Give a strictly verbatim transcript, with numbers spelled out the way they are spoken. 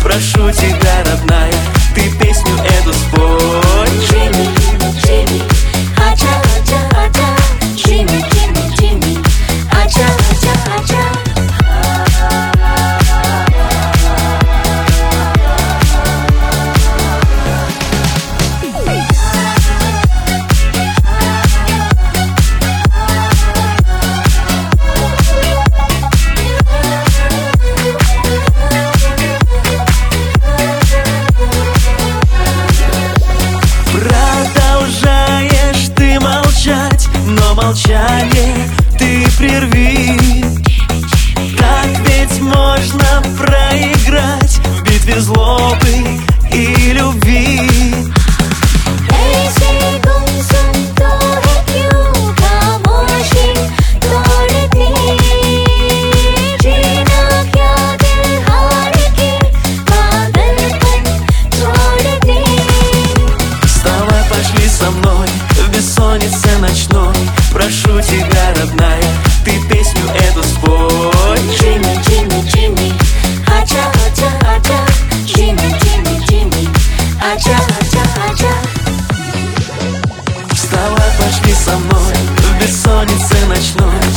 прошу тебя, родная, ты песню эту спой. Джимми, Джимми, аджа, аджа, аджа. Джимми, Джимми, Джимми, аджа, аджа, аджа. Продолжаешь ты молчать, но молчание ты прерви. Так ведь можно проиграть в битве злобы и любви. ऐसे गुमसुम तो है क्यों खामोशी तोड़ती, जीना क्या दिल हार के पागलपन छोड़ती. Вставай, пошли со мной в бессоннице ночной. Прошу тебя, родная, ты песню эту спой. Джимми, Джимми, Джимми, аджа, аджа, аджа. Джимми, Джимми, Джимми, аджа, аджа, аджа. Вставай, пошли со мной в бессоннице ночной.